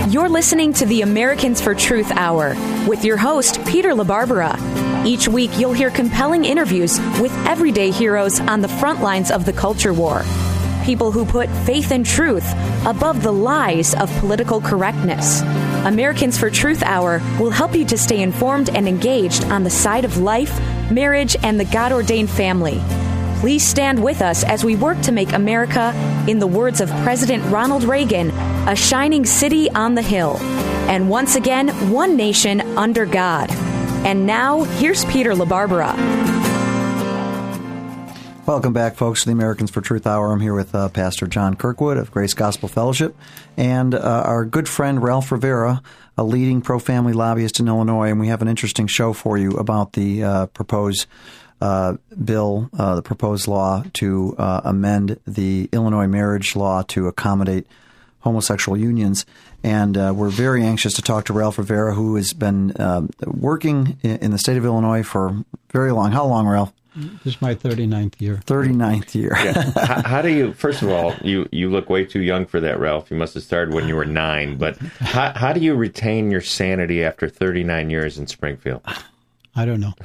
You're listening to the Americans for Truth Hour with your host, Peter LaBarbera. Each week, you'll hear compelling interviews with everyday heroes on the front lines of the culture war. People who put faith and truth above the lies of political correctness. Americans for Truth Hour will help you to stay informed and engaged on the side of life, marriage, and the God-ordained family. Please stand with us as we work to make America, in the words of President Ronald Reagan, a shining city on the hill. And once again, one nation under God. And now, here's Peter LaBarbera. Welcome back, folks, to the Americans for Truth Hour. I'm here with Pastor John Kirkwood of Grace Gospel Fellowship and our good friend Ralph Rivera, a leading pro-family lobbyist in Illinois. And we have an interesting show for you about the proposed bill, the proposed law to amend the Illinois marriage law to accommodate homosexual unions. And we're very anxious to talk to Ralph Rivera, who has been working in the state of Illinois for very long. How long, Ralph? This is my 39th year. 39th year. Yeah. How do you, first of all, you look way too young for that, Ralph. You must have started when you were 9. But how do you retain your sanity after 39 years in Springfield? I don't know.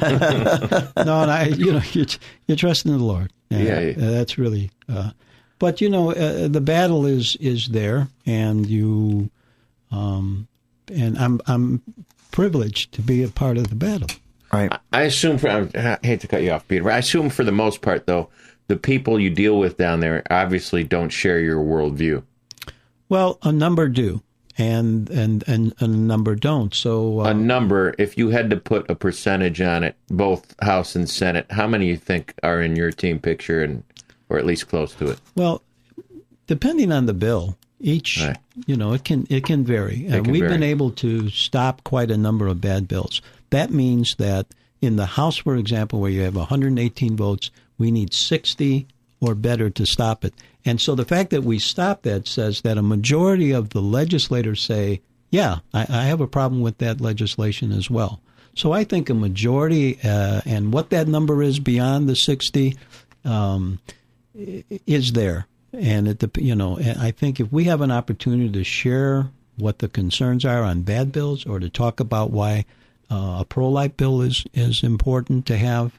No, you trust in the Lord. Yeah. That's really. But the battle is there, and you, and I'm privileged to be a part of the battle. Right. I assume, I hate to cut you off, Peter, but I assume for the most part, though, the people you deal with down there obviously don't share your worldview. Well, a number do, and a number don't. So a number, if you had to put a percentage on it, both House and Senate, how many you think are in your team picture, or at least close to it? Well, depending on the bill, each, right. It can vary. We've been able to stop quite a number of bad bills. That means that in the House, for example, where you have 118 votes, we need 60 or better to stop it. And so the fact that we stop that says that a majority of the legislators say, yeah, I have a problem with that legislation as well. So I think a majority, and what that number is beyond the 60, is there. And I think if we have an opportunity to share what the concerns are on bad bills, or to talk about why a pro-life bill is important to have,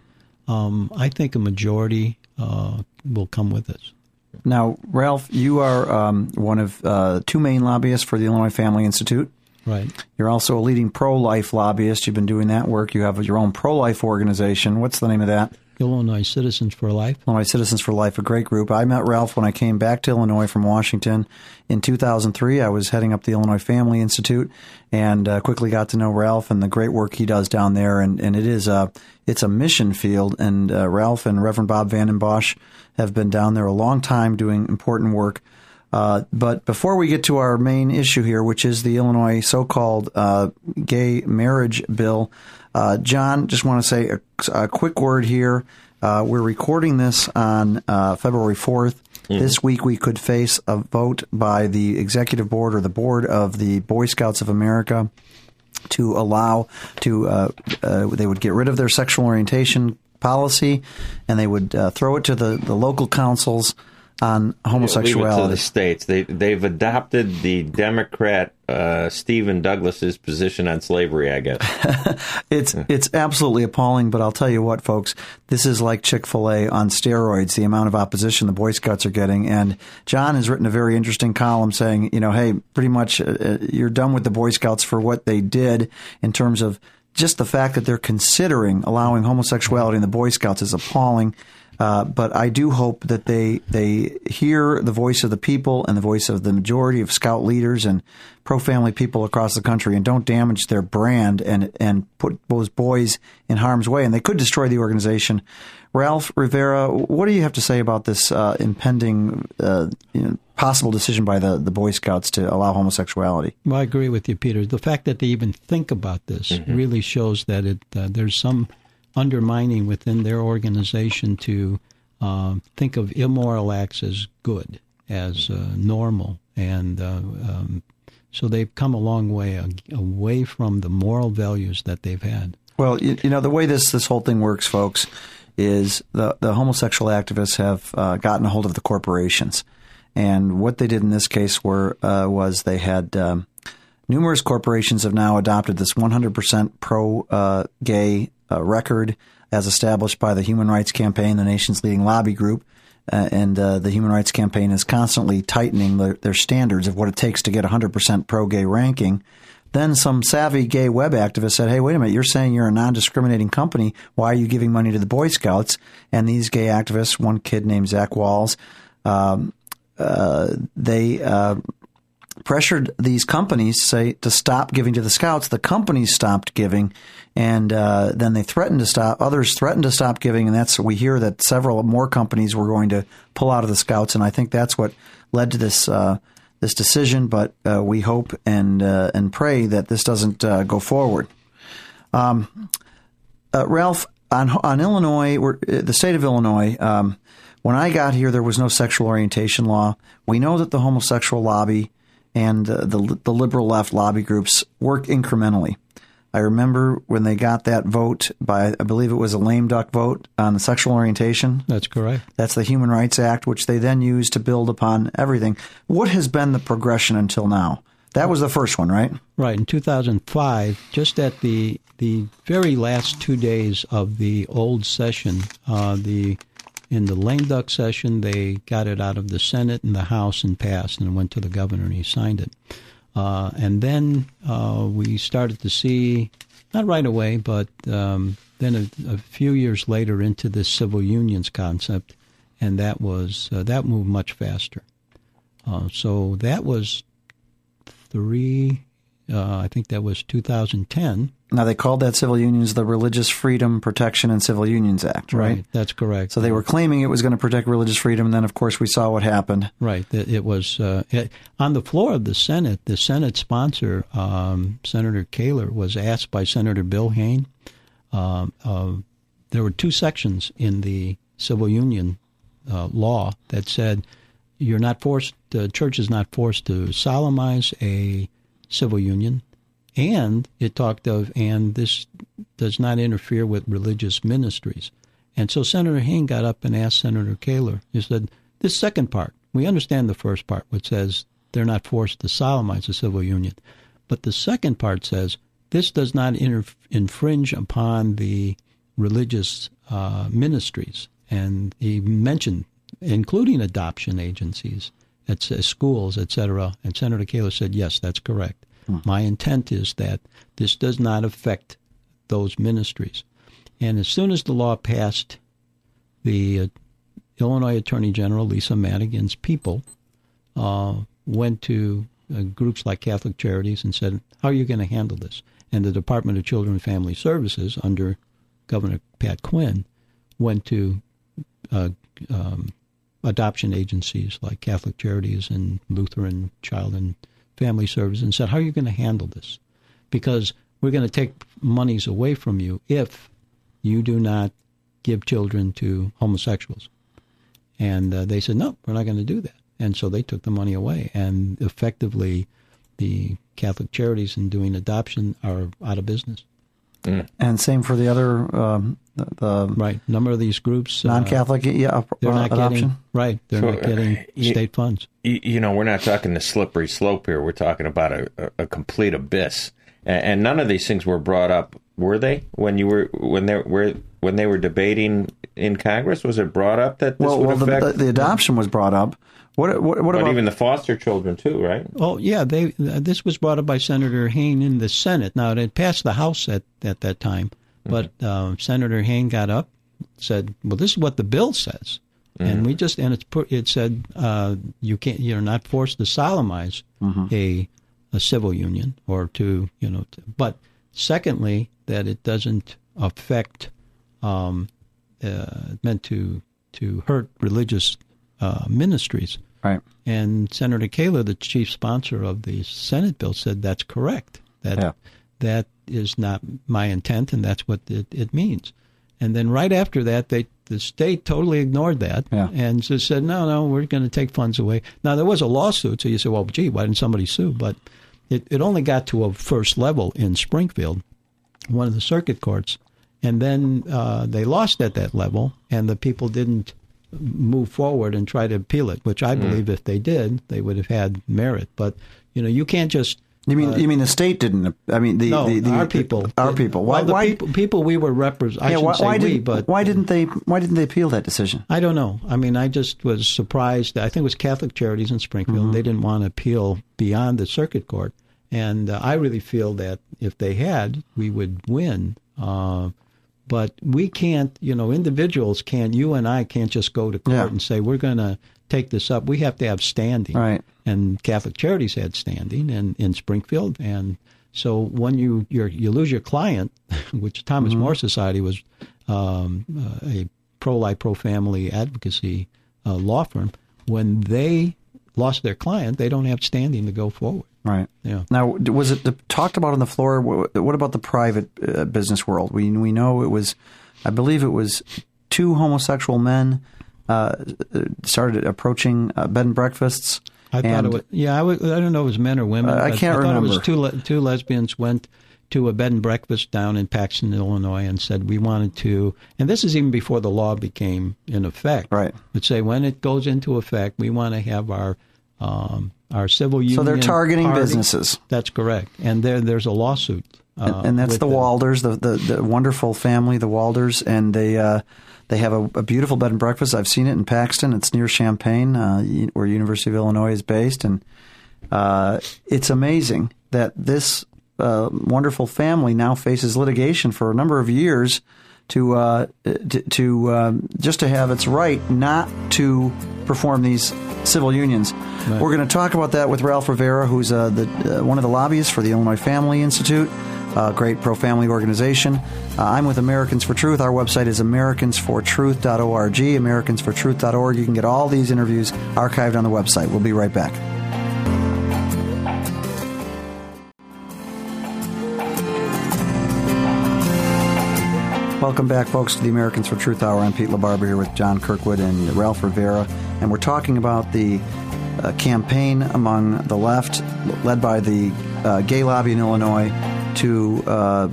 I think a majority will come with us. Now, Ralph, you are one of 2 main lobbyists for the Illinois Family Institute. Right. You're also a leading pro-life lobbyist. You've been doing that work. You have your own pro-life organization. What's the name of that? Illinois Citizens for Life. Illinois Citizens for Life, a great group. I met Ralph when I came back to Illinois from Washington in 2003. I was heading up the Illinois Family Institute and quickly got to know Ralph and the great work he does down there. And it's a mission field. And Ralph and Reverend Bob Vanden Bosch have been down there a long time doing important work. But before we get to our main issue here, which is the Illinois so-called gay marriage bill, John, just want to say a quick word here. We're recording this on February 4th. Mm-hmm. This week we could face a vote by the executive board or the board of the Boy Scouts of America to allow they would get rid of their sexual orientation policy, and they would throw it to the local councils on homosexuality. Leave it to the states. They've adopted the Democrat Stephen Douglas's position on slavery, I guess. It's absolutely appalling, but I'll tell you what, folks, this is like Chick-fil-A on steroids, the amount of opposition the Boy Scouts are getting. And John has written a very interesting column saying, hey, pretty much you're done with the Boy Scouts for what they did in terms of just the fact that they're considering allowing homosexuality in the Boy Scouts is appalling. But I do hope that they hear the voice of the people and the voice of the majority of Scout leaders and pro-family people across the country and don't damage their brand and put those boys in harm's way. And they could destroy the organization. Ralph Rivera, what do you have to say about this impending possible decision by the Boy Scouts to allow homosexuality? Well, I agree with you, Peter. The fact that they even think about this really shows that there's some undermining within their organization to think of immoral acts as good, as normal. And so they've come a long way away from the moral values that they've had. Well, the way this whole thing works, folks, is the homosexual activists have gotten a hold of the corporations. And what they did in this case was they had numerous corporations have now adopted this 100% pro-gay record as established by the Human Rights Campaign, the nation's leading lobby group. And the Human Rights Campaign is constantly tightening their standards of what it takes to get 100% pro-gay ranking. Then some savvy gay web activist said, hey, wait a minute, you're saying you're a non-discriminating company. Why are you giving money to the Boy Scouts? And these gay activists, one kid named Zach Walls, they pressured these companies to stop giving to the Scouts. The companies stopped giving, and then they threatened to stop. Others threatened to stop giving, and we hear that several more companies were going to pull out of the Scouts, and I think that's what led to this decision. But we hope and pray that this doesn't go forward. Ralph, on Illinois, the state of Illinois. When I got here, there was no sexual orientation law. We know that the homosexual lobby and the liberal left lobby groups work incrementally. I remember when they got that vote by, I believe it was a lame duck vote on the sexual orientation. That's correct. That's the Human Rights Act, which they then used to build upon everything. What has been the progression until now? That was the first one, right? Right. In 2005, just at the very last 2 days of the old session, in the lame duck session, they got it out of the Senate and the House and passed, and it went to the governor, and he signed it. And then we started to see, not right away, but then a few years later into this civil unions concept, and that moved much faster. So that was I think that was 2010. Now, they called that civil unions the Religious Freedom Protection and Civil Unions Act, right? Right, that's correct. So they were claiming it was going to protect religious freedom, and then, of course, we saw what happened. Right. It was on the floor of the Senate sponsor, Senator Kaler, was asked by Senator Bill Hayne. There were two sections in the civil union law that said the church is not forced to solemnize a civil union. And it talked of, and this does not interfere with religious ministries. And so Senator Hayne got up and asked Senator Kaler, he said, this second part, we understand the first part, which says they're not forced to solemnize a civil union. But the second part says, this does not infringe upon the religious ministries. And he mentioned, including adoption agencies, schools, etc. And Senator Kaler said, yes, that's correct. My intent is that this does not affect those ministries. And as soon as the law passed, the Illinois Attorney General, Lisa Madigan's people, went to groups like Catholic Charities and said, how are you going to handle this? And the Department of Children and Family Services, under Governor Pat Quinn, went to adoption agencies like Catholic Charities and Lutheran Child and Family Services and said, how are you going to handle this? Because we're going to take monies away from you if you do not give children to homosexuals. And they said, no, we're not going to do that. And so they took the money away. And effectively, the Catholic Charities in doing adoption are out of business. Mm. And same for the other right. Number of these groups, non-Catholic, they're not adoption. They're not getting state funds. We're not talking the slippery slope here. We're talking about a complete abyss. And none of these things were brought up, were they? When they were debating in Congress, was it brought up that this would affect? The adoption was brought up. What about even the foster children too, right? Oh yeah, this was brought up by Senator Hayne in the Senate. Now it had passed the House at that time, but Senator Hayne got up, said, "Well, this is what the bill says," and it said you're not forced to solemnize a civil union or but secondly that it doesn't affect meant to hurt religious ministries. Right. And Senator Kaler, the chief sponsor of the Senate bill, said that's correct. That is not my intent, and that's what it means. And then right after that, the state totally ignored that and just said, no, we're going to take funds away. Now, there was a lawsuit, so you say, well, gee, why didn't somebody sue? But it only got to a first level in Springfield, one of the circuit courts, and then they lost at that level, and the people didn't move forward and try to appeal it, which I believe if they did, they would have had merit. But, you can't just... You mean the state didn't? I mean, our people. Our people. Why? People we were representing. Why didn't they appeal that decision? I don't know. I mean, I just was surprised. I think it was Catholic Charities in Springfield. Mm-hmm. They didn't want to appeal beyond the circuit court, and I really feel that if they had, we would win. But we can't. Individuals can't. You and I can't just go to court and say we're going to take this up. We have to have standing. Right. And Catholic Charities had standing in Springfield, and so when you lose your client, which Thomas More Society was a pro-life, pro-family advocacy law firm, when they lost their client, they don't have standing to go forward. Right. Yeah. Now, was it talked about on the floor? What about the private business world? We know it was, I believe it was 2 homosexual men started approaching bed and breakfasts. I thought it was, I don't know if it was men or women. I can't remember. It was two lesbians went to a bed and breakfast down in Paxton, Illinois, and said we wanted to, and this is even before the law became in effect. Right. But say when it goes into effect, we want to have our civil union. So they're targeting party. Businesses. That's correct, and there's a lawsuit. And that's the Walders, the wonderful family, the Walders, and they have a beautiful bed and breakfast. I've seen it in Paxton. It's near Champaign, where University of Illinois is based, and it's amazing that this wonderful family now faces litigation for a number of years to just to have its right not to perform these civil unions. Right. We're going to talk about that with Ralph Rivera, who's one of the lobbyists for the Illinois Family Institute. Great pro-family organization. I'm with Americans for Truth. Our website is americansfortruth.org, americansfortruth.org. You can get all these interviews archived on the website. We'll be right back. Welcome back, folks, to the Americans for Truth Hour. I'm Pete LaBarbera here with John Kirkwood and Ralph Rivera, and we're talking about the campaign among the left, led by the gay lobby in Illinois, to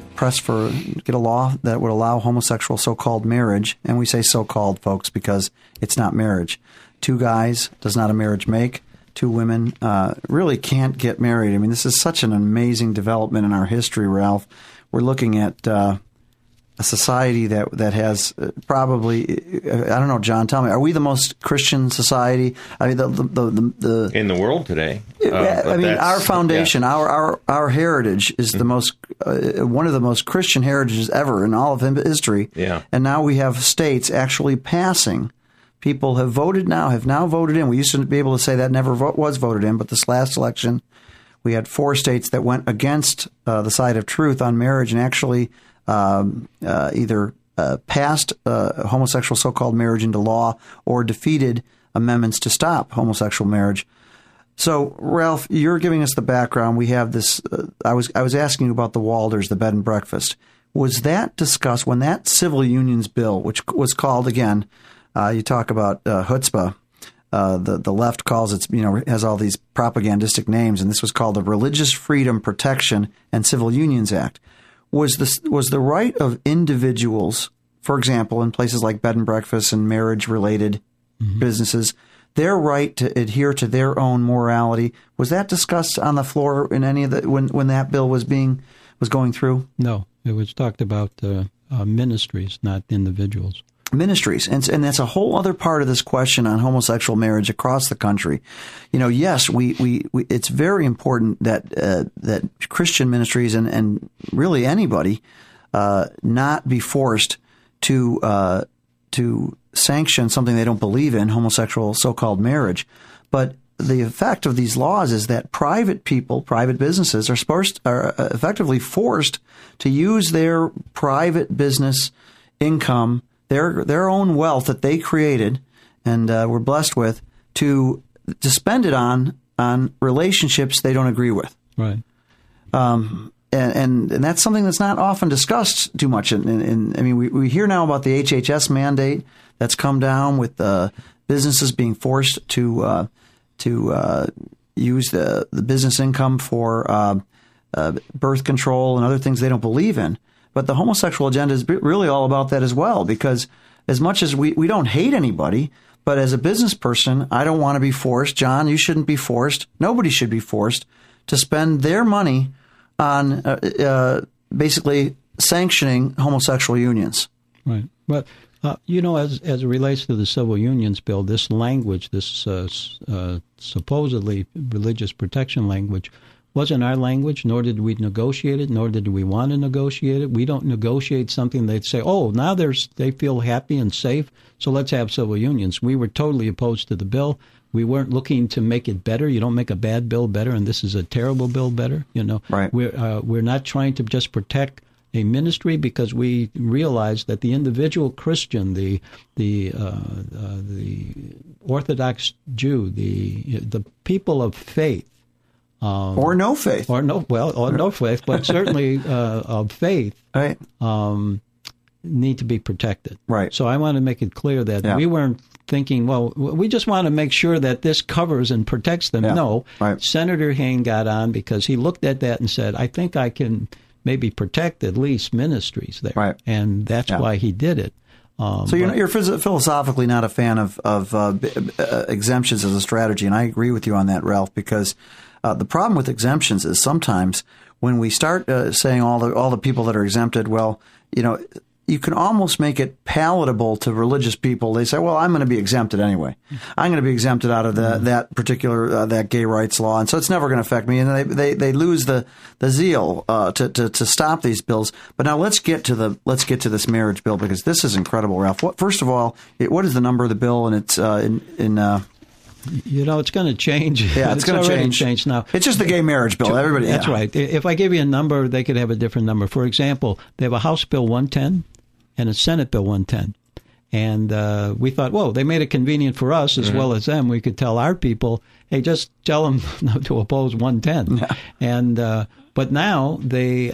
get a law that would allow homosexual so-called marriage. And we say so-called, folks, because it's not marriage. 2 guys does not a marriage make. 2 women really can't get married. I mean, this is such an amazing development in our history, Ralph. We're looking at a society that has probably, I don't know, John, tell me, are we the most Christian society? I mean, the in the world today. I mean, our foundation, our heritage is the most one of the most Christian heritages ever in all of history. Yeah. And now we have states actually passing. People have now voted in. We used to be able to say that never was voted in, but this last election, we had 4 states that went against the side of truth on marriage and actually either passed homosexual so-called marriage into law or defeated amendments to stop homosexual marriage. So, Ralph, you're giving us the background. We have this. I was asking you about the Walders, the bed and breakfast. Was that discussed when that civil unions bill, which was called again? You talk about chutzpah. The left calls it, has all these propagandistic names, and this was called the Religious Freedom Protection and Civil Unions Act. Was the right of individuals, for example, in places like bed and breakfast and marriage-related businesses, their right to adhere to their own morality, was that discussed on the floor in any of the when that bill was going through? No, it was talked about ministries, not individuals. Ministries, and that's a whole other part of this question on homosexual marriage across the country. Yes, we it's very important that Christian ministries and really anybody not be forced to sanction something they don't believe in, homosexual so-called marriage. But the effect of these laws is that private businesses are effectively forced to use their private business income, their own wealth that they created and were blessed with, to spend it on relationships they don't agree with. Right. And that's something that's not often discussed too much. I mean, we hear now about the HHS mandate that's come down with businesses being forced to use the business income for birth control and other things they don't believe in. But the homosexual agenda is really all about that as well, because as much as we don't hate anybody, But as a business person, I don't want to be forced. John, you shouldn't be forced. Nobody should be forced to spend their money on basically sanctioning homosexual unions. Right. But, as it relates to the Civil Unions Bill, this language, this supposedly religious protection language, wasn't our language, nor did we negotiate it, nor did we want to negotiate it. We don't negotiate something they'd say, oh, now they feel happy and safe, so let's have civil unions. We were totally opposed to the bill. We weren't looking to make it better. You don't make a bad bill better, and this is a terrible bill better. Right. We're not trying to just protect a ministry, because we realize that the individual Christian, the Orthodox Jew, the people of faith, or no faith, or no faith, but certainly of faith, right, need to be protected. Right. So I want to make it clear that we weren't thinking, well, we just want to make sure that this covers and protects them. Yeah. No. Right. Senator Hayne got on because he looked at that and said, I think I can maybe protect at least ministries there. Right. And that's why he did it. So you're philosophically not a fan of exemptions as a strategy, and I agree with you on that, Ralph, because the problem with exemptions is sometimes when we start saying all the people that are exempted, well, you can almost make it palatable to religious people. They say, well, I'm going to be exempted anyway. I'm going to be exempted out of that particular that gay rights law, and so it's never going to affect me. And they lose the zeal to stop these bills. But now let's get to this marriage bill, because this is incredible, Ralph. First of all, what is the number of the bill? And it's it's going to change. Yeah, it's going to change now. It's just the gay marriage bill. Everybody. That's right. If I give you a number, they could have a different number. For example, they have a House Bill 110 and a Senate Bill 110. And we thought, whoa, they made it convenient for us as well as them. We could tell our people, hey, just tell them not to oppose 110. Yeah. And but now they,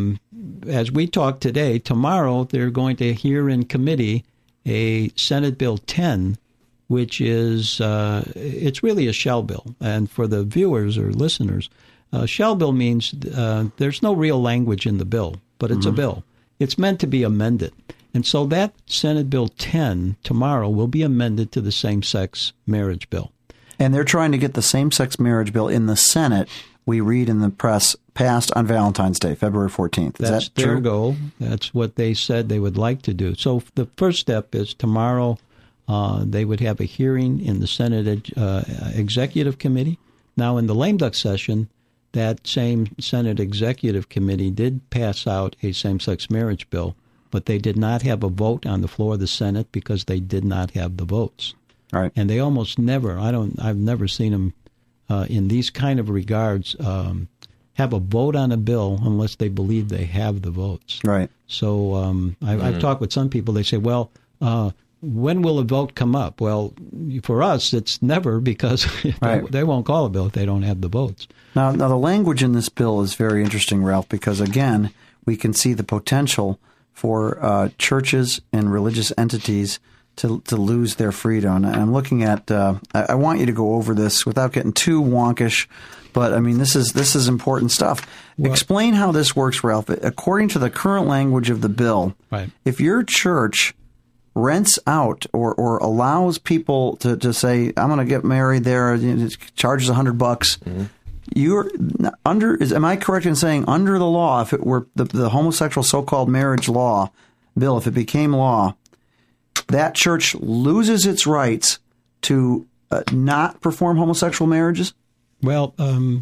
as we talk today, tomorrow they're going to hear in committee a Senate Bill 10, which is it's really a shell bill. And for the viewers or listeners, shell bill means there's no real language in the bill, but it's a bill. It's meant to be amended. And so that Senate Bill 10 tomorrow will be amended to the same-sex marriage bill. And they're trying to get the same-sex marriage bill in the Senate, we read in the press, passed on Valentine's Day, February 14th. That's that true? Their goal. That's what they said they would like to do. So the first step is tomorrow they would have a hearing in the Senate Executive Committee. Now, in the lame duck session, that same Senate Executive Committee did pass out a same-sex marriage bill, but they did not have a vote on the floor of the Senate because they did not have the votes. Right. And they almost never, I've never seen them in these kind of regards have a vote on a bill unless they believe they have the votes. Right. So I've talked with some people. They say, well, when will a vote come up? Well, for us, it's never, because they won't call a bill if they don't have the votes. Now, the language in this bill is very interesting, Ralph, because, again, we can see the potential for churches and religious entities to lose their freedom. And I'm looking at I want you to go over this without getting too wonkish, but, I mean, this is important stuff. Well, explain how this works, Ralph. According to the current language of the bill, if your church rents out or allows people to say, I'm going to get married there, charges $100. You're under. Am I correct in saying under the law, if it were the homosexual so-called marriage law bill, if it became law, that church loses its rights to not perform homosexual marriages? Well,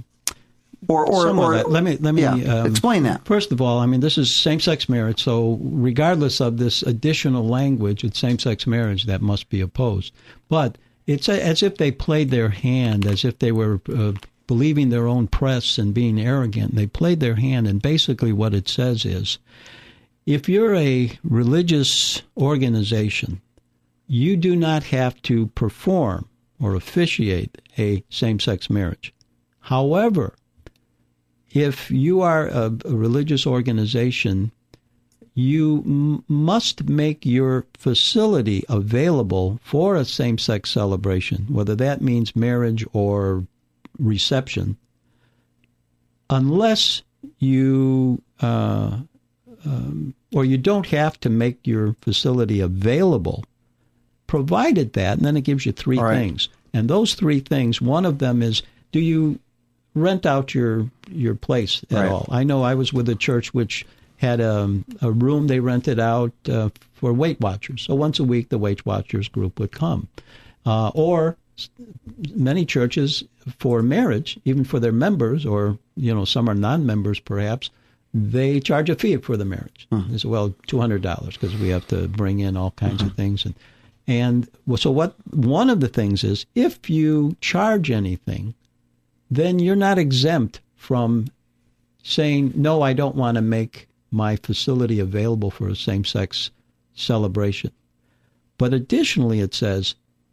or let me explain that. First of all, I mean, this is same-sex marriage, so regardless of this additional language, it's same-sex marriage that must be opposed. But it's as if they played their hand, as if they were believing their own press and being arrogant. They played their hand, and basically what it says is, if you're a religious organization, you do not have to perform or officiate a same-sex marriage. However, if you are a religious organization, you must make your facility available for a same-sex celebration, whether that means marriage or reception, unless you or you don't have to make your facility available provided that, and then it gives you three things. And those three things, one of them is, do you rent out your place at all? I know I was with a church which had a room they rented out for Weight Watchers. So once a week, the Weight Watchers group would come. Or many churches, for marriage, even for their members, or some are non-members perhaps, they charge a fee for the marriage. They say, well, $200 because we have to bring in all kinds of things. And so one of the things is, if you charge anything, then you're not exempt from saying, no, I don't want to make my facility available for a same-sex celebration. But additionally, it says,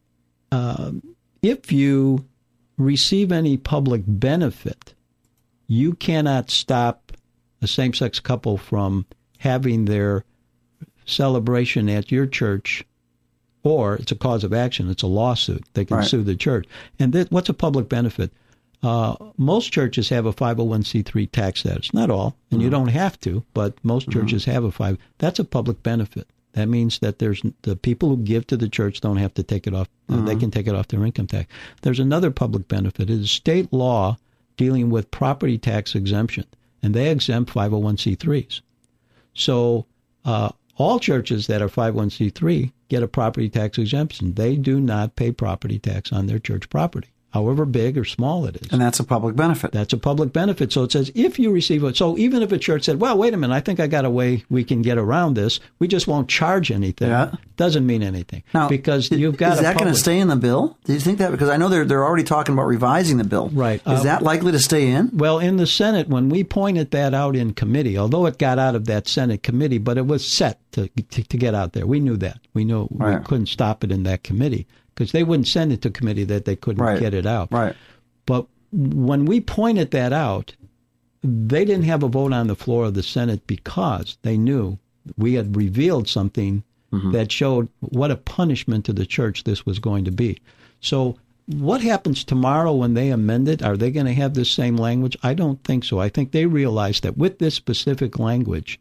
if you receive any public benefit, you cannot stop a same-sex couple from having their celebration at your church, or it's a cause of action, it's a lawsuit. They can sue the church. And what's a public benefit? Most churches have a 501c3 tax status. Not all, and you don't have to, but most churches have a 5. That's a public benefit. That means that there's the people who give to the church don't have to take it off. They can take it off their income tax. There's another public benefit. It is state law dealing with property tax exemption, and they exempt 501c3s. So all churches that are 501c3 get a property tax exemption. They do not pay property tax on their church property, however big or small it is. And that's a public benefit. That's a public benefit. So it says if you receive it. So even if a church said, well, wait a minute, I think I got a way we can get around this. We just won't charge anything. Doesn't mean anything. Now, because you've got is that going to stay in the bill? Do you think that? Because I know they're already talking about revising the bill. Right. Is that likely to stay in? Well, in the Senate, when we pointed that out in committee, although it got out of that Senate committee, but it was set to get out there. We knew that. We knew we couldn't stop it in that committee, because they wouldn't send it to committee that they couldn't get it out. Right. But when we pointed that out, they didn't have a vote on the floor of the Senate because they knew we had revealed something that showed what a punishment to the church this was going to be. So what happens tomorrow when they amend it? Are they going to have this same language? I don't think so. I think they realize that with this specific language,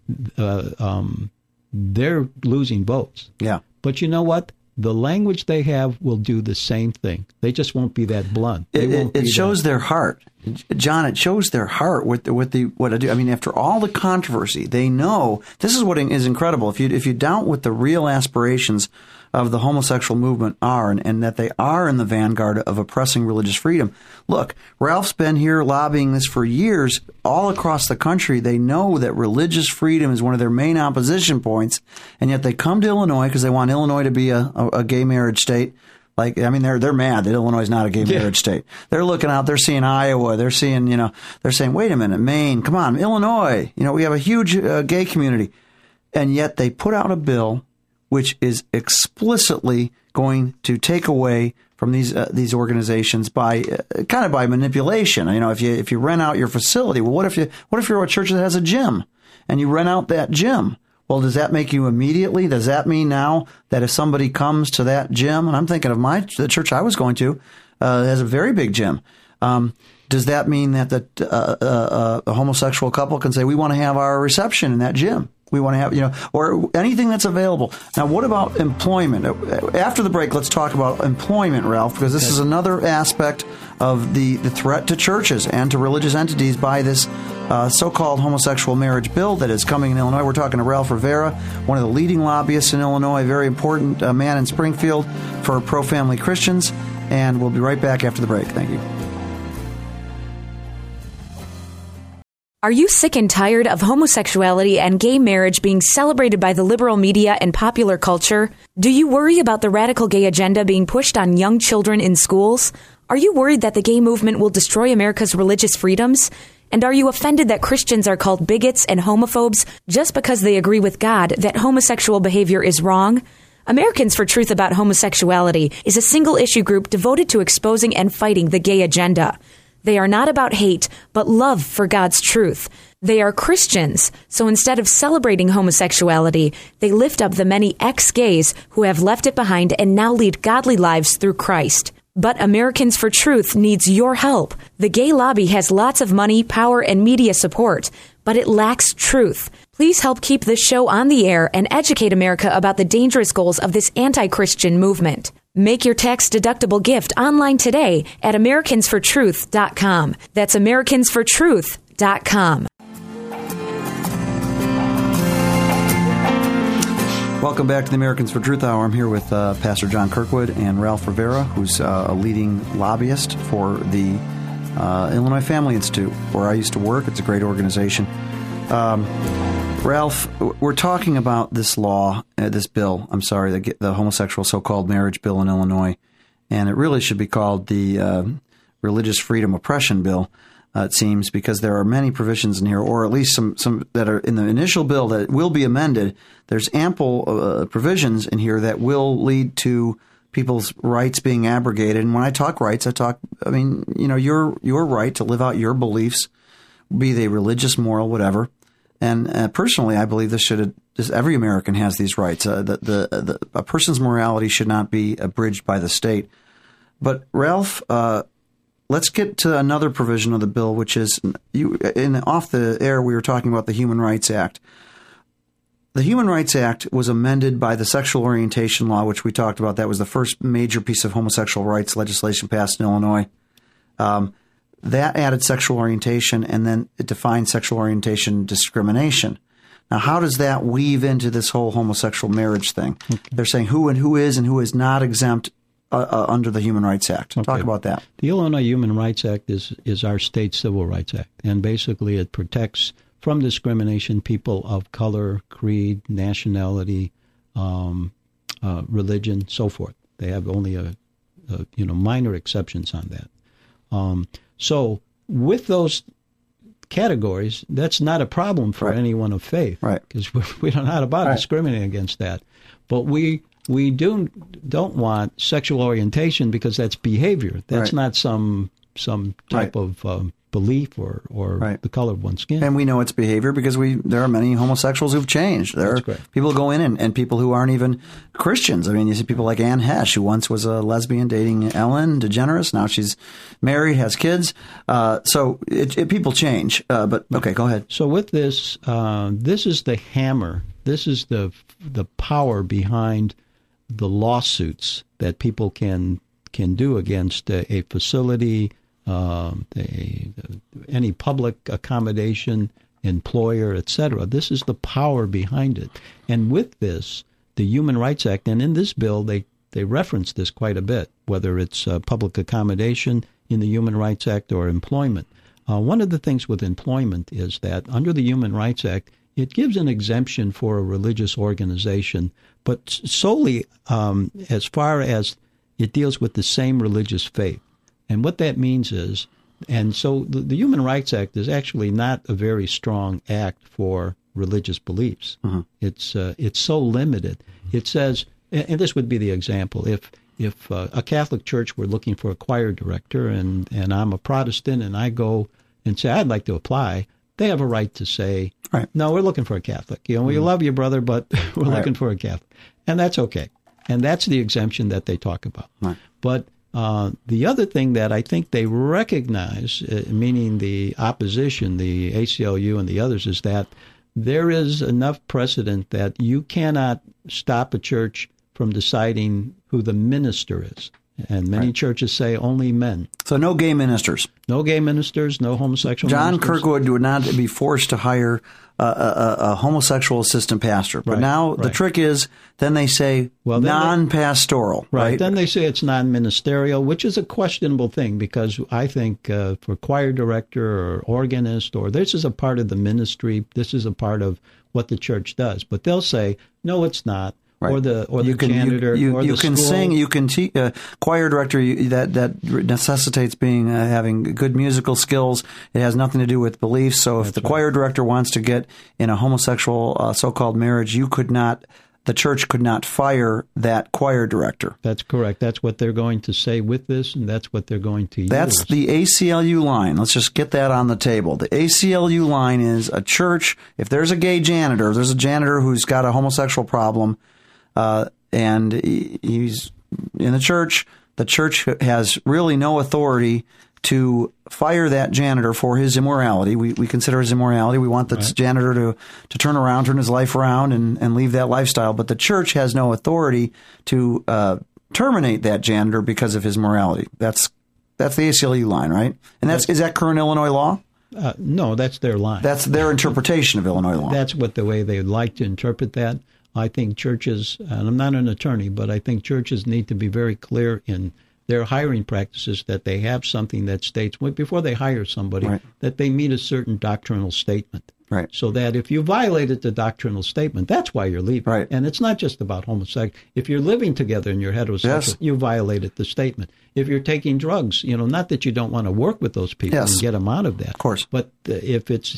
they're losing votes. Yeah. But you know what? The language they have will do the same thing. They just won't be that blunt. It shows their heart, John. It shows their heart with what I do. I mean, after all the controversy, they know this is what is incredible. If you doubt what the real aspirations of the homosexual movement are, and that they are in the vanguard of oppressing religious freedom. Look, Ralph's been here lobbying this for years all across the country. They know that religious freedom is one of their main opposition points, and yet they come to Illinois because they want Illinois to be a gay marriage state. They're mad that Illinois is not a gay marriage state. They're looking out, they're seeing Iowa, they're seeing, they're saying, wait a minute, Maine, come on, Illinois, we have a huge gay community. And yet they put out a bill which is explicitly going to take away from these organizations by manipulation. If you rent out your facility, well, what if you're a church that has a gym and you rent out that gym? Well, does that make you immediately? Does that mean now that if somebody comes to that gym, and I'm thinking of the church I was going to, has a very big gym. Does that mean that a homosexual couple can say, we want to have our reception in that gym? We want to have, or anything that's available. Now, what about employment? After the break, let's talk about employment, Ralph, because this is another aspect of the threat to churches and to religious entities by this so-called homosexual marriage bill that is coming in Illinois. We're talking to Ralph Rivera, one of the leading lobbyists in Illinois, a very important man in Springfield for pro-family Christians. And we'll be right back after the break. Thank you. Are you sick and tired of homosexuality and gay marriage being celebrated by the liberal media and popular culture? Do you worry about the radical gay agenda being pushed on young children in schools? Are you worried that the gay movement will destroy America's religious freedoms? And are you offended that Christians are called bigots and homophobes just because they agree with God that homosexual behavior is wrong? Americans for Truth About Homosexuality is a single-issue group devoted to exposing and fighting the gay agenda. They are not about hate, but love for God's truth. They are Christians, so instead of celebrating homosexuality, they lift up the many ex-gays who have left it behind and now lead godly lives through Christ. But Americans for Truth needs your help. The gay lobby has lots of money, power, and media support, but it lacks truth. Please help keep this show on the air and educate America about the dangerous goals of this anti-Christian movement. Make your tax-deductible gift online today at americansfortruth.com. That's americansfortruth.com. Welcome back to the Americans for Truth Hour. I'm here with Pastor John Kirkwood and Ralph Rivera, who's a leading lobbyist for the Illinois Family Institute, where I used to work. It's a great organization. Ralph, we're talking about this law, this bill, the homosexual so-called marriage bill in Illinois, and it really should be called the Religious Freedom Oppression Bill, it seems, because there are many provisions in here, or at least some that are in the initial bill that will be amended. There's ample provisions in here that will lead to people's rights being abrogated. And when I talk rights, your right to live out your beliefs, be they religious, moral, whatever. And personally, I believe every American has these rights. A person's morality should not be abridged by the state. But Ralph, let's get to another provision of the bill, which is off the air. We were talking about the Human Rights Act. The Human Rights Act was amended by the sexual orientation law, which we talked about. That was the first major piece of homosexual rights legislation passed in Illinois. That added sexual orientation, and then it defined sexual orientation discrimination. Now, how does that weave into this whole homosexual marriage thing? Okay. They're saying who is and who is not exempt under the Human Rights Act. Okay. Talk about that. The Illinois Human Rights Act is our state civil rights act, and basically it protects from discrimination people of color, creed, nationality, religion, so forth. They have only minor exceptions on that. So with those categories, that's not a problem for anyone of faith, because we don't know how about discriminating against that. But we don't want sexual orientation because that's behavior. That's not some type of belief or the color of one's skin. And we know it's behavior because there are many homosexuals who've changed. There are people who go in and people who aren't even Christians. I mean, you see people like Anne Hesh, who once was a lesbian dating Ellen DeGeneres. Now she's married, has kids. So people change. But okay, go ahead. So with this, this is the hammer. This is the power behind the lawsuits that people can do against a facility, any public accommodation, employer, etc. This is the power behind it. And with this, the Human Rights Act, and in this bill, they reference this quite a bit, whether it's public accommodation in the Human Rights Act or employment. One of the things with employment is that under the Human Rights Act, it gives an exemption for a religious organization, but solely as far as it deals with the same religious faith. And what that means is, and so the Human Rights Act is actually not a very strong act for religious beliefs. Mm-hmm. It's so limited. It says, and this would be the example, if a Catholic church were looking for a choir director and I'm a Protestant and I go and say, I'd like to apply, they have a right to say, no, we're looking for a Catholic. We love you, brother, but we're looking for a Catholic. And that's okay. And that's the exemption that they talk about. Right. But the other thing that I think they recognize, meaning the opposition, the ACLU and the others, is that there is enough precedent that you cannot stop a church from deciding who the minister is. And many churches say only men. So no gay ministers. No gay ministers, no homosexual John ministers. Kirkwood would not be forced to hire a homosexual assistant pastor. But now the trick is, then they say non-pastoral. Right. Then they say it's non-ministerial, which is a questionable thing because I think for choir director or organist, or this is a part of the ministry, this is a part of what the church does. But they'll say, no, it's not. Right. Or the janitor, or the can school. Sing, you can teach. Choir director, that necessitates having good musical skills. It has nothing to do with beliefs. So if the choir director wants to get in a homosexual so-called marriage, the church could not fire that choir director. That's correct. That's what they're going to say with this, and that's what they're going to use. That's the ACLU line. Let's just get that on the table. The ACLU line is a church. If there's a gay janitor, if there's a janitor who's got a homosexual problem, and he's in the church has really no authority to fire that janitor for his immorality. We consider his immorality. We want the janitor to turn around, turn his life around, and leave that lifestyle. But the church has no authority to terminate that janitor because of his morality. That's the ACLU line, right? And is that current Illinois law? No, that's their line. That's their interpretation of Illinois law. That's the way they would like to interpret that. I think churches, and I'm not an attorney, but I think churches need to be very clear in their hiring practices that they have something that states, before they hire somebody, that they meet a certain doctrinal statement. Right. So that if you violated the doctrinal statement, that's why you're leaving. Right. And it's not just about homosexuality. If you're living together and you're heterosexual, you violated the statement. If you're taking drugs, not that you don't want to work with those people and get them out of that. Of course. But if it's,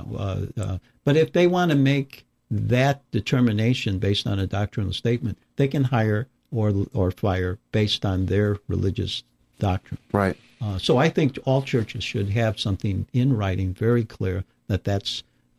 but if they want to make that determination based on a doctrinal statement, they can hire or fire based on their religious doctrine. Right. So I think all churches should have something in writing very clear that's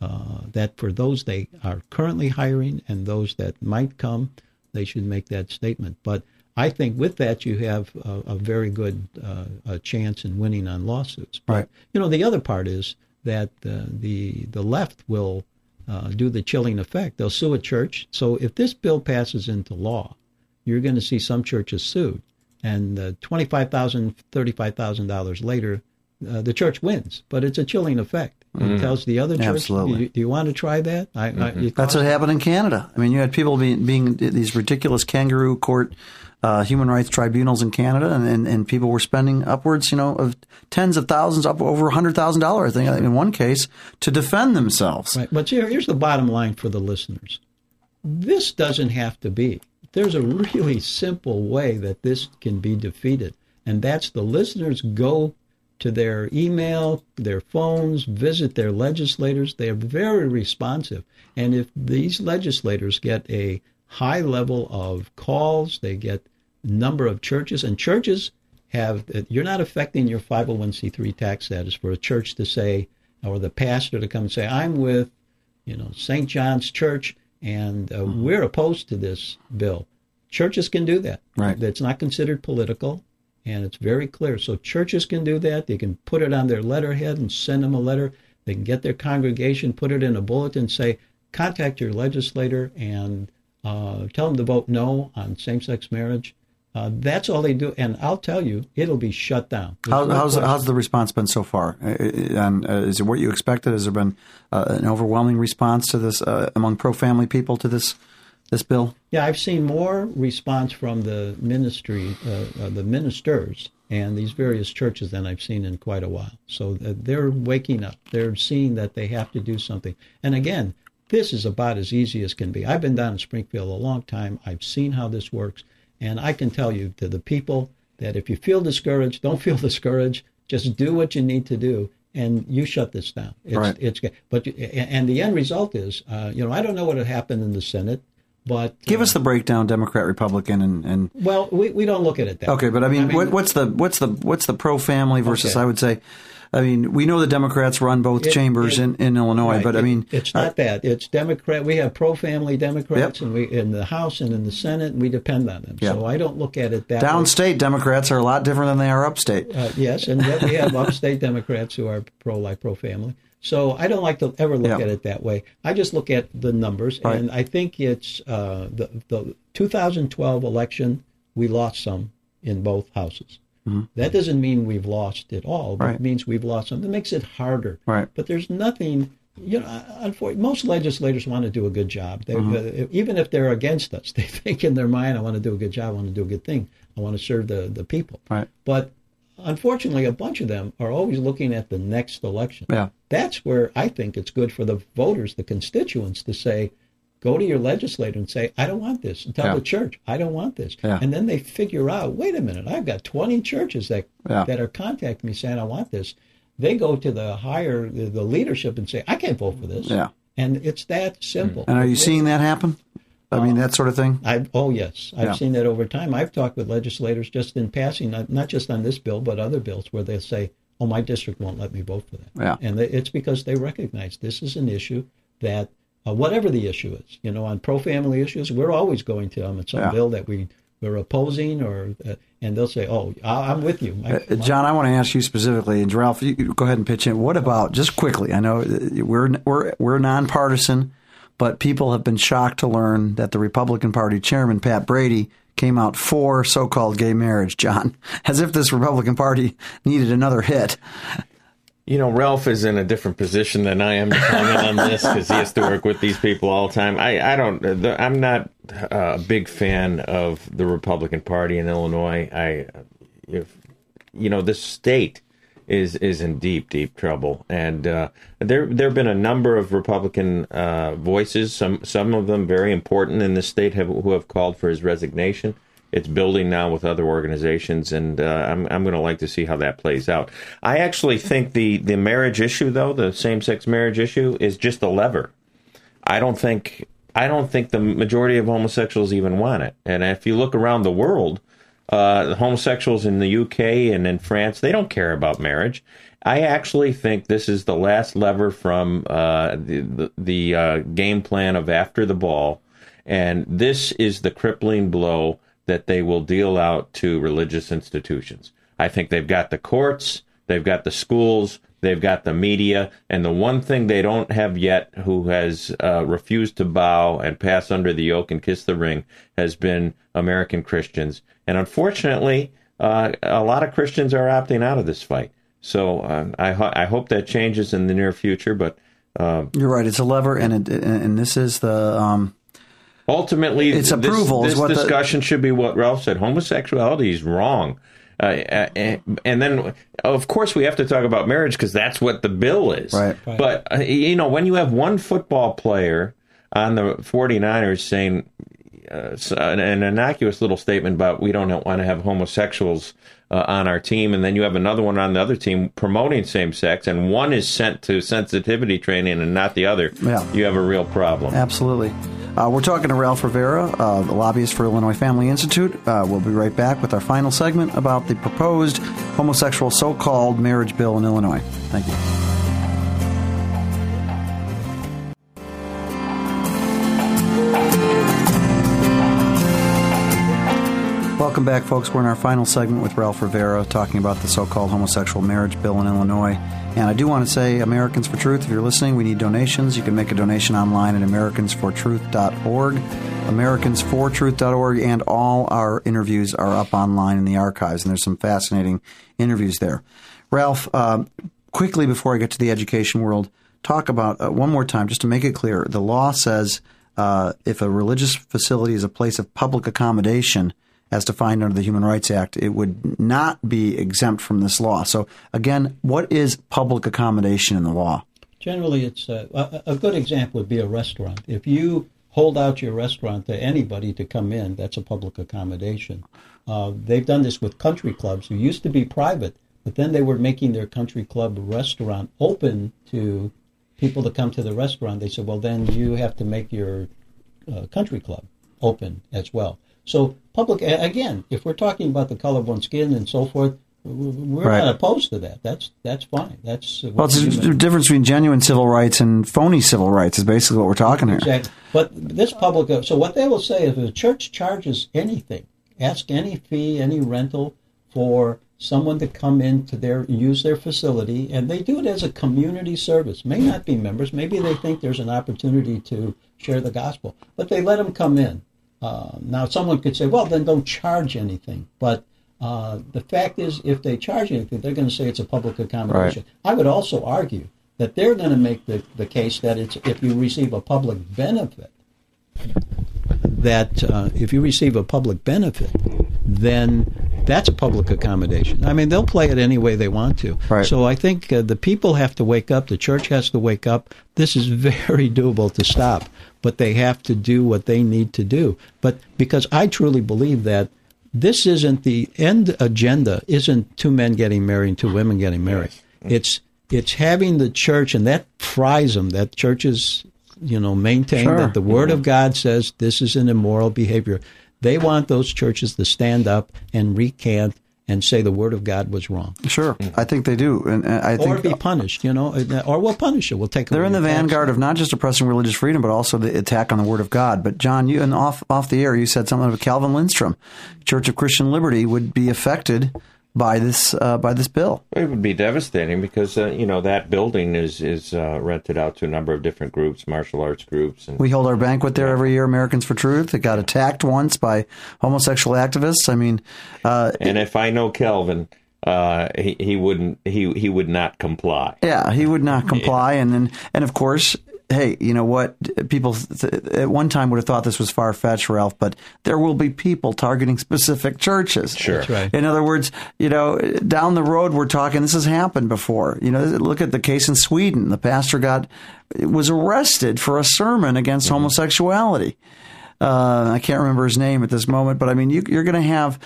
that for those they are currently hiring and those that might come, they should make that statement. But I think with that you have a very good chance in winning on lawsuits. But, the other part is that the left will do the chilling effect. They'll sue a church. So if this bill passes into law, you're going to see some churches sued. And $25,000, $35,000 later, the church wins. But it's a chilling effect. It tells the other church, Absolutely. Do you want to try that? That's what happened in Canada. I mean, you had people being these ridiculous kangaroo court human rights tribunals in Canada, and people were spending upwards, of tens of thousands, up over $100,000, I think, in one case, to defend themselves. Right. But here's the bottom line for the listeners. This doesn't have to be. There's a really simple way that this can be defeated, and that's the listeners go to their email, their phones, visit their legislators. They're very responsive. And if these legislators get a high level of calls, they get a number of churches, and churches you're not affecting your 501c3 tax status for a church to say, or the pastor to come and say, I'm with, St. John's Church, and we're opposed to this bill. Churches can do that. Right. That's not considered political. And it's very clear. So churches can do that. They can put it on their letterhead and send them a letter. They can get their congregation, put it in a bulletin, say, contact your legislator and tell them to vote no on same-sex marriage. That's all they do. And I'll tell you, it'll be shut down. How's the response been so far? And is it what you expected? Has there been an overwhelming response to this among pro-family people to this bill? Yeah, I've seen more response from the ministry, the ministers, and these various churches than I've seen in quite a while. So they're waking up. They're seeing that they have to do something. And again, this is about as easy as can be. I've been down in Springfield a long time. I've seen how this works. And I can tell you to the people that if you feel discouraged, don't feel discouraged. Just do what you need to do, and you shut this down. And the end result is, I don't know what had happened in the Senate. But give us the breakdown, Democrat, Republican, and well, we don't look at it that way. Okay, but I mean, what's the pro-family versus? Okay. I would say, we know the Democrats run both chambers in Illinois, but it's not that. It's Democrat. We have pro-family Democrats, and we in the House and in the Senate, and we depend on them. Yep. So I don't look at it that way. Downstate Democrats are a lot different than they are upstate. Yes, and yet we have upstate Democrats who are pro-life, pro-family. So I don't like to ever look at it that way. I just look at the numbers, and I think it's the 2012 election, we lost some in both houses. Mm-hmm. That doesn't mean we've lost it all, but it means we've lost some. It makes it harder. Right. But there's nothing, unfortunately, most legislators want to do a good job. Even if they're against us, they think in their mind, I want to do a good job, I want to do a good thing, I want to serve the people. Right. But unfortunately, a bunch of them are always looking at the next election. Yeah. That's where I think it's good for the voters, the constituents, to say, go to your legislator and say, I don't want this. And tell the church, I don't want this. Yeah. And then they figure out, wait a minute, I've got 20 churches that are contacting me saying, I want this. They go to the leadership and say, I can't vote for this. Yeah. And it's that simple. And are you seeing that happen? That sort of thing? Yes. I've seen that over time. I've talked with legislators just in passing, not just on this bill, but other bills where they'll say, oh, my district won't let me vote for that. Yeah. And it's because they recognize this is an issue that, whatever the issue is, on pro-family issues, we're always going to them. It's some bill that we're they're opposing, and they'll say, "Oh, I'm with you." John, I want to ask you specifically, and Ralph, you go ahead and pitch in. What about, just quickly? I know we're nonpartisan, but people have been shocked to learn that the Republican Party chairman, Pat Brady, came out for so-called gay marriage. John, as if this Republican Party needed another hit. You know, Ralph is in a different position than I am to comment on this because he has to work with these people all the time. I'm not a big fan of the Republican Party in Illinois. This state is in deep trouble, and there have been a number of Republican voices, some of them very important in the state, who have called for his resignation. It's building now with other organizations, and I'm going to like to see how that plays out. I actually think the marriage issue, though, the same-sex marriage issue, is just a lever. I don't think the majority of homosexuals even want it. And if you look around the world, the homosexuals in the UK and in France, they don't care about marriage. I actually think this is the last lever from the game plan of after the ball, and this is the crippling blow that they will deal out to religious institutions. I think they've got the courts, they've got the schools, they've got the media, and the one thing they don't have yet, who has refused to bow and pass under the yoke and kiss the ring, has been American Christians. And unfortunately, a lot of Christians are opting out of this fight. So I hope that changes in the near future. But you're right; it's a lever, and this is the. Ultimately, it's approval. This discussion should be what Ralph said. Homosexuality is wrong. And then, of course, we have to talk about marriage because that's what the bill is. Right. But, when you have one football player on the 49ers saying an innocuous little statement about we don't want to have homosexuals on our team, and then you have another one on the other team promoting same-sex, and one is sent to sensitivity training and not the other, you have a real problem. Absolutely. We're talking to Ralph Rivera, the lobbyist for Illinois Family Institute. We'll be right back with our final segment about the proposed homosexual so-called marriage bill in Illinois. Thank you. Welcome back, folks. We're in our final segment with Ralph Rivera talking about the so-called homosexual marriage bill in Illinois. And I do want to say, Americans for Truth, if you're listening, we need donations. You can make a donation online at americansfortruth.org, americansfortruth.org, and all our interviews are up online in the archives, and there's some fascinating interviews there. Ralph, quickly before I get to the education world, talk about, one more time, just to make it clear, the law says if a religious facility is a place of public accommodation, as defined under the Human Rights Act, it would not be exempt from this law. So, again, what is public accommodation in the law? Generally, it's a good example would be a restaurant. If you hold out your restaurant to anybody to come in, that's a public accommodation. They've done this with country clubs who used to be private, but then they were making their country club restaurant open to people to come to the restaurant. They said, well, then you have to make your country club open as well. So public, again, if we're talking about the color of one's skin and so forth, we're not opposed to that. That's fine. That's well, it's the difference between genuine civil rights and phony civil rights is basically what we're talking here. Exactly. But this public, so what they will say is if a church charges anything, ask any fee, any rental for someone to come in to use their facility, and they do it as a community service. May not be members. Maybe they think there's an opportunity to share the gospel, but they let them come in. Now, someone could say, well, then don't charge anything. But the fact is, if they charge anything, they're going to say it's a public accommodation. Right. I would also argue that they're going to make the case that it's if you receive a public benefit, then that's a public accommodation. I mean, they'll play it any way they want to. Right. So I think the people have to wake up. The church has to wake up. This is very doable to stop, but they have to do what they need to do. But because I truly believe that this isn't the end agenda, isn't two men getting married and two women getting married. Yes. It's having the church, and that fries them, that churches, maintain that the Word of God says this is an immoral behavior. They want those churches to stand up and recant and say the Word of God was wrong. Sure, I think they do, and I think, or be punished, or we'll punish it. We'll take. They're in the vanguard of not just oppressing religious freedom, but also the attack on the Word of God. But John, you and off the air, you said something about Calvin Lindstrom, Church of Christian Liberty, would be affected by this bill. It would be devastating because that building is rented out to a number of different groups, martial arts groups. And we hold our banquet there every year, Americans for Truth. It got attacked once by homosexual activists. I mean, and if I know Calvin, he would not comply. Yeah, he would not comply, and of course. Hey, you know what? People at one time would have thought this was far-fetched, Ralph, but there will be people targeting specific churches. Sure. That's right. In other words, down the road we're talking, this has happened before. Look at the case in Sweden. The pastor was arrested for a sermon against homosexuality. I can't remember his name at this moment, but I mean, you're going to have,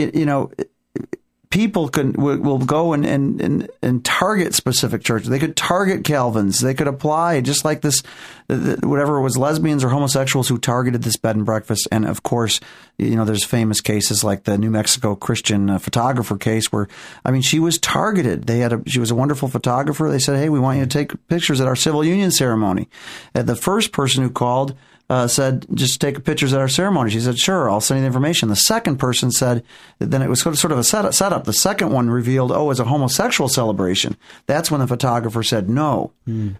people will go and target specific churches. They could target Calvins. They could apply just like this, whatever it was, lesbians or homosexuals who targeted this bed and breakfast. And of course, there's famous cases like the New Mexico Christian photographer case where, I mean, she was targeted. She was a wonderful photographer. They said, hey, we want you to take pictures at our civil union ceremony. The first person who called said, just take pictures at our ceremony. She said, sure, I'll send you the information. The second person said, then it was sort of a setup. The second one revealed, it's a homosexual celebration. That's when the photographer said, no,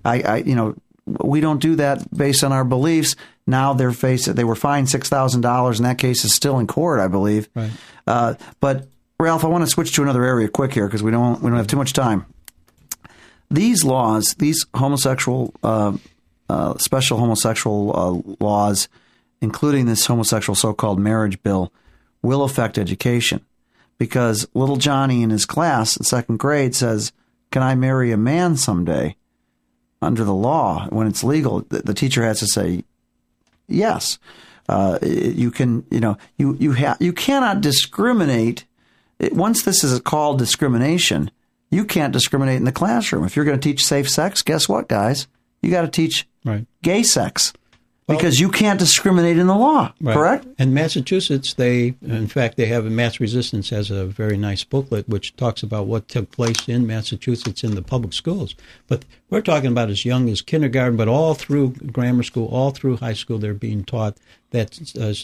we don't do that based on our beliefs. Now they were fined $6,000, and that case is still in court, I believe. Right. But Ralph, I want to switch to another area quick here because we don't have too much time. These laws, these homosexual special homosexual laws, including this homosexual so-called marriage bill, will affect education because little Johnny in his class in second grade says, can I marry a man someday? Under the law, when it's legal, the teacher has to say, yes. You can, you cannot discriminate. Once this is called discrimination, you can't discriminate in the classroom. If you're going to teach safe sex, guess what, guys? You got to teach gay sex because you can't discriminate in the law, correct? And Massachusetts, in fact, Mass Resistance has a very nice booklet which talks about what took place in Massachusetts in the public schools. But we're talking about as young as kindergarten, but all through grammar school, all through high school, they're being taught that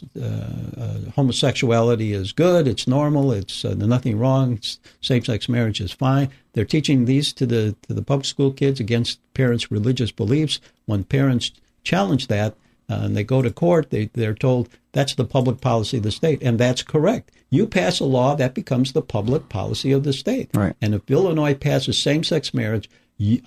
homosexuality is good, it's normal, it's nothing wrong, same-sex marriage is fine. They're teaching these to the public school kids against parents' religious beliefs. When parents challenge that and they go to court, they're told that's the public policy of the state, and that's correct. You pass a law, that becomes the public policy of the state. Right. And if Illinois passes same-sex marriage, it's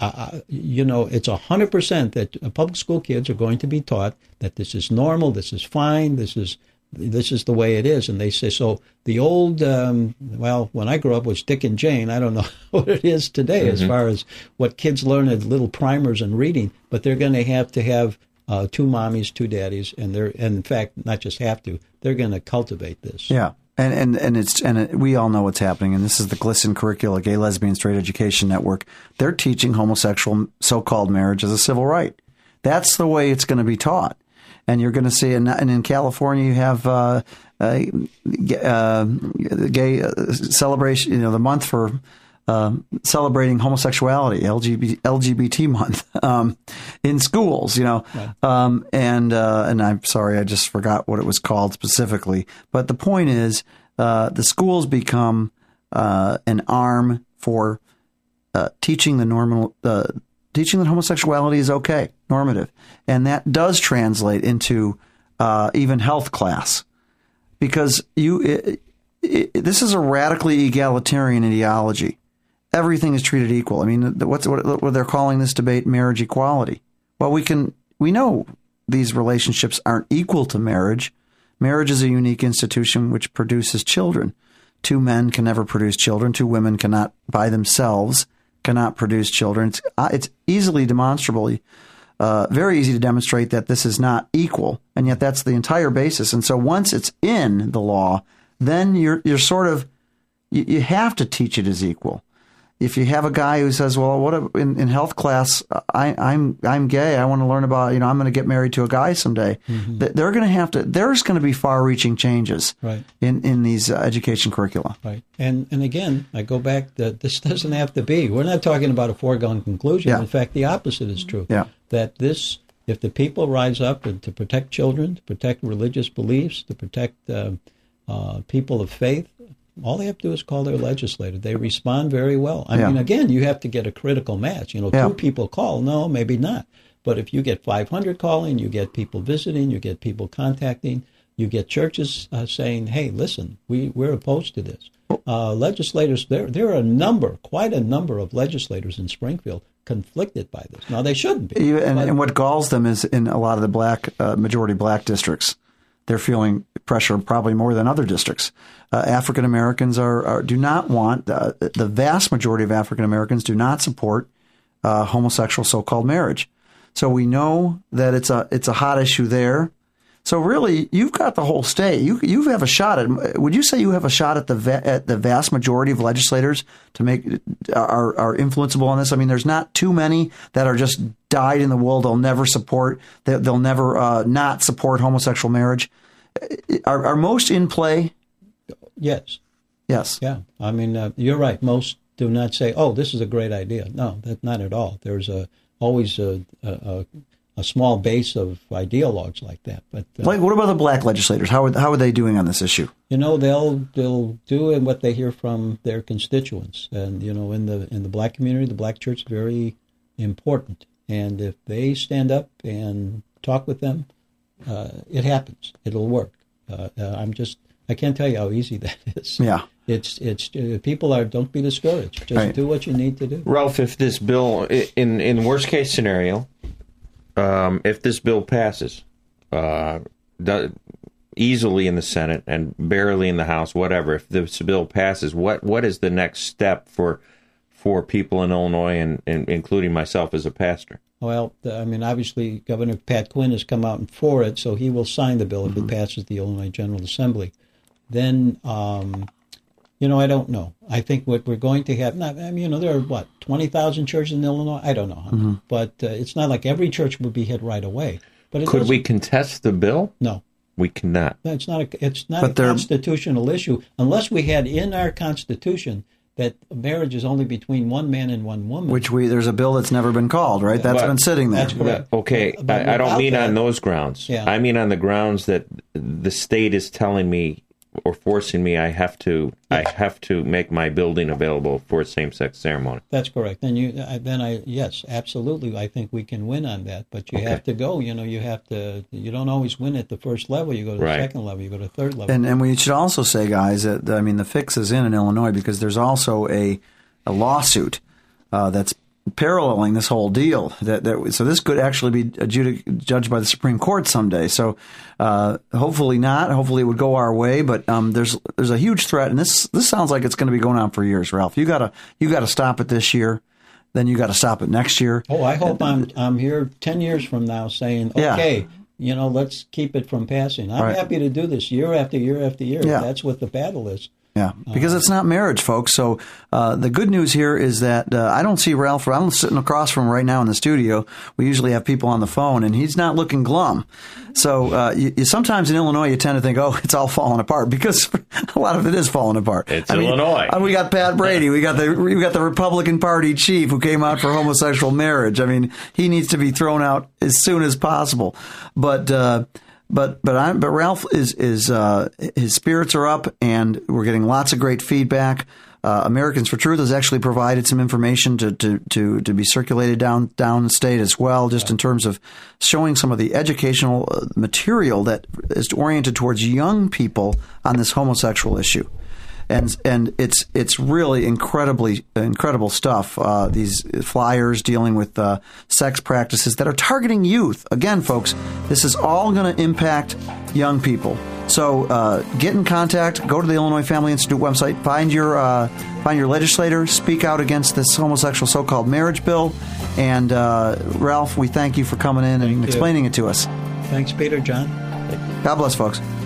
100% that public school kids are going to be taught that this is normal, this is fine, this is the way it is. And they say, so the old, when I grew up was Dick and Jane. I don't know what it is today as far as what kids learn at little primers and reading, but they're going to have two mommies, two daddies, and in fact, not just have to, they're going to cultivate this. Yeah. And we all know what's happening, and this is the GLSEN curricula, Gay, Lesbian, Straight Education Network. They're teaching homosexual so-called marriage as a civil right. That's the way it's going to be taught. And you're going to see, and in California, you have gay celebration, the month for celebrating homosexuality, LGBT month, in schools, Right. And I'm sorry, I just forgot what it was called specifically. But the point is, the schools become an arm for teaching teaching that homosexuality is okay, normative, and that does translate into even health class, because this is a radically egalitarian ideology. Everything is treated equal. I mean, what they're calling this debate marriage equality. Well, we know these relationships aren't equal to marriage. Marriage is a unique institution which produces children. Two men can never produce children. Two women cannot by themselves cannot produce children. It's easily demonstrable, very easy to demonstrate that this is not equal, and yet that's the entire basis. And so once it's in the law, then you're sort of, you have to teach it as equal. if you have a guy who says, well, in health class, I'm gay, I want to learn about, I'm going to get married to a guy someday. Mm-hmm. They're going to have to, there's going to be far-reaching changes in these education curricula. Right. And again, I go back that this doesn't have to be. We're not talking about a foregone conclusion. Yeah. In fact, the opposite is true. Yeah. That if the people rise up and to protect children, to protect religious beliefs, to protect people of faith, all they have to do is call their legislator. They respond very well. I mean, again, you have to get a critical mass. 2 people call. No, maybe not. But if you get 500 calling, you get people visiting, you get people contacting, you get churches saying, hey, listen, we're opposed to this. Legislators, there are quite a number of legislators in Springfield conflicted by this. Now, they shouldn't be. And what galls them is in a lot of the majority black districts, they're feeling pressure probably more than other districts. African Americans do not want, the vast majority of African Americans do not support homosexual so-called marriage. So we know that it's a hot issue there. So really, you've got the whole state. You have a shot at. Would you say you have a shot at the vast majority of legislators to are influenceable on this? I mean, there's not too many that are just dyed in the wool. They'll never support. They'll never not support homosexual marriage. Are most in play? Yes. Yes. Yeah. I mean, you're right. Most do not say, "Oh, this is a great idea." No, that's not at all. There's always a small base of ideologues like that. But what about the black legislators? How are they doing on this issue? They'll do what they hear from their constituents, and in the black community, the black church is very important. And if they stand up and talk with them, it happens. It'll work. I can't tell you how easy that is. Yeah. It's people don't be discouraged. Just do what you need to do. Ralph, if this bill, in worst case scenario, if this bill passes easily in the Senate and barely in the House, whatever, if this bill passes, what is the next step for people in Illinois, and including myself as a pastor? Well, obviously, Governor Pat Quinn has come out for it, so he will sign the bill if it passes the Illinois General Assembly. Then, I don't know. I think what we're going to have, there are, 20,000 churches in Illinois? I don't know. Mm-hmm. But it's not like every church would be hit right away. But could we contest the bill? No. We cannot. No, it's not a constitutional issue, unless we had in our Constitution that marriage is only between one man and one woman. There's a bill that's never been called, right? That's been sitting there. That's correct. Okay, I don't mean on those grounds. Yeah. I mean on the grounds that the state is telling me or forcing me I have to make my building available for a same-sex ceremony. That's correct. And yes, absolutely, I think we can win on that. But you have to go. You don't always win at the first level. You go to the second level. You go to the third level. And we should also say, guys, that the fix is in Illinois because there's also a lawsuit that's paralleling this whole deal. So this could actually be judged by the Supreme Court someday. So hopefully not. Hopefully it would go our way. But there's a huge threat, and this sounds like it's going to be going on for years, Ralph. You got to stop it this year. Then you got to stop it next year. Oh, I hope I'm here 10 years from now saying, okay, let's keep it from passing. I'm happy to do this year after year after year. Yeah. That's what the battle is. Yeah, because it's not marriage, folks. So the good news here is that I don't see Ralph. I'm sitting across from him right now in the studio. We usually have people on the phone, and he's not looking glum. So you sometimes in Illinois, you tend to think, oh, it's all falling apart, because a lot of it is falling apart. It's Illinois. We got Pat Brady. We got the Republican Party chief who came out for homosexual marriage. He needs to be thrown out as soon as possible. But Ralph is his spirits are up, and we're getting lots of great feedback. Americans for Truth has actually provided some information to be circulated down state as well, just in terms of showing some of the educational material that is oriented towards young people on this homosexual issue. And it's really incredible stuff. These flyers dealing with sex practices that are targeting youth. Again, folks, this is all going to impact young people. So get in contact. Go to the Illinois Family Institute website. Find your legislator. Speak out against this homosexual so-called marriage bill. And Ralph, we thank you for coming in and explaining it to us. Thanks, Peter. John. God bless, folks.